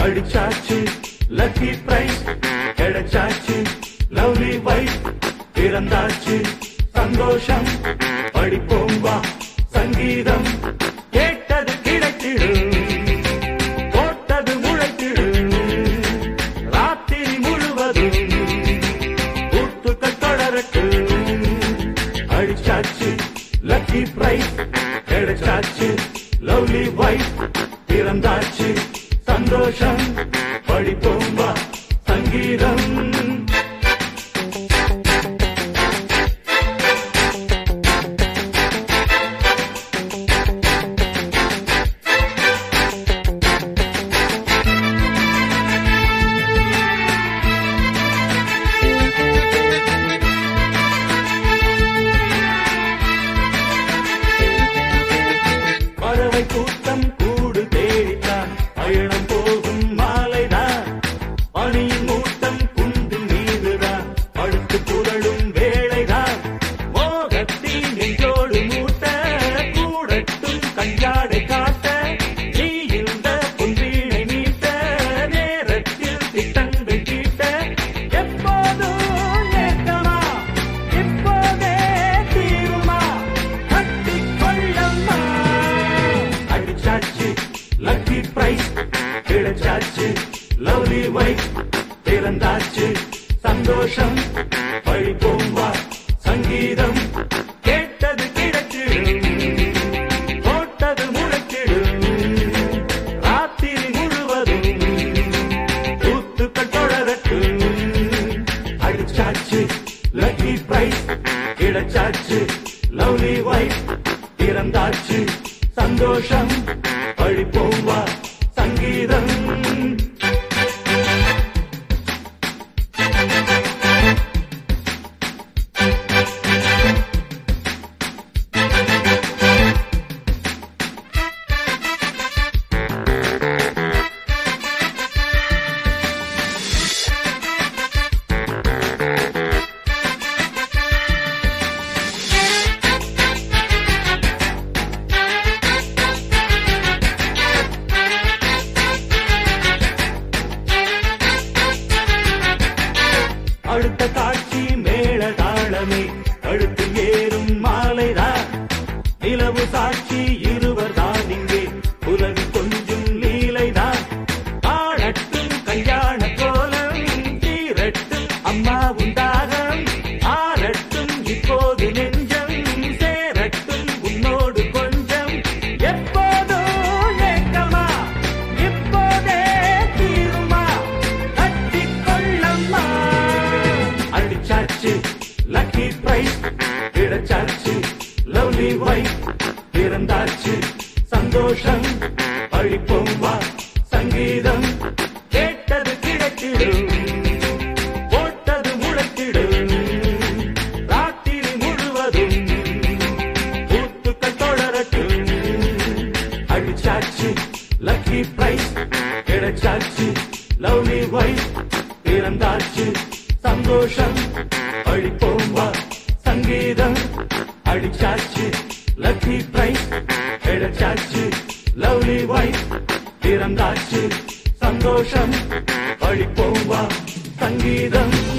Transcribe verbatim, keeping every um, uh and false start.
அடிச்சாச்சு lucky prize கிடைச்சாச்சு lovely wife பிறந்தாச்சு சந்தோஷம் படிப்போம் வா சங்கீதம் கேட்டது கிடைத்திடும் போட்டது முளைத்திடும் ராத்திரி முழுவதும் ஊத்துக்கள் தொடரட்டும் அடிச்சாச்சு லக்கி பிரைஸ் கிடைச்சாச்சு லவ்லி வைஃப் பிறந்தாச்சு சந்தோஷம் படிப்போம் வா சங்கீதம் பறவை கூட்டம் கூடு தேடித்தான் பயணம் போகும் மாலைதான் பனியின் மூட்டம் குன்றின் மீதுதான் படுத்து புரளும் வேளைதான் மோகத்தின் நெஞ்சோடு மூட்ட கூடட்டும் கஞ்சாடை காட்ட நீ இந்த பொன்வீணை நீட்ட நேரத்தில் திட்டங்கள் தீட்ட எப்போதும் ஏக்கமா இப்போதே தீருமா கட்டிக் கொள்ளம்மா அடிச்சாச்சு லக்கி பிரைஸ் கிடைச்சாச்சு லவ்லி வைஃப் பிறந்தாச்சு சந்தோஷம் படிப்போம் வா சங்கீதம் கேட்டது கிடைச்சிடும் போட்டது முளைச்சிடும் ராத்திரி முழுவதும் ஊத்துக்கள் தொடரட்டும் அடிச்சாச்சு லக்கி பிரைஸ் கிடைச்சாச்சு லவ்லி வைஃப் பிறந்தாச்சு சந்தோஷம் படிப்போம் வா சங்கீதம் அடுத்த காட்சி மேள தாளமே அடுத்து ஏறும் மாலைதான் நிலவு சாட்சி இருவர் தான் இங்கே உலகு கொஞ்சம் லீலைதான் ஆடட்டும் கல்யாண கோலம் தீரட்டும் அம்மா உண்டாகம் ஆரட்டும் இப்போது நெஞ்சம் சேரட்டும் உன்னோடு கொஞ்சம் எப்போதும் ஏக்கமா இப்போதே தீருமா கட்டிக் கொள்ளம்மா அடிச்சாச்சு லக்கி பிரைஸ் கிடைச்சாச்சு லவ்லி வைஃப் பிறந்தாச்சு சந்தோஷம் படிப்போம் வா சங்கீதம் கேட்டது கிடைத்திடும் போட்டது முளைத்திடும் ராத்திரி முழுவதும் ஊத்துக்கள் தொடரட்டும் அடிச்சாச்சு லக்கி பிரைஸ் கிடைச்சாச்சு லவ்லி வைஃப் பிறந்தாச்சு சந்தோஷம் படிப்போம் வா சங்கீதம் அடிச்சாச்சு லக்கி பிரைஸ் கிடைச்சாச்சு லவ்லி வைஃப் பிறந்தாச்சு சந்தோஷம் படிப்போம் வா சங்கீதம்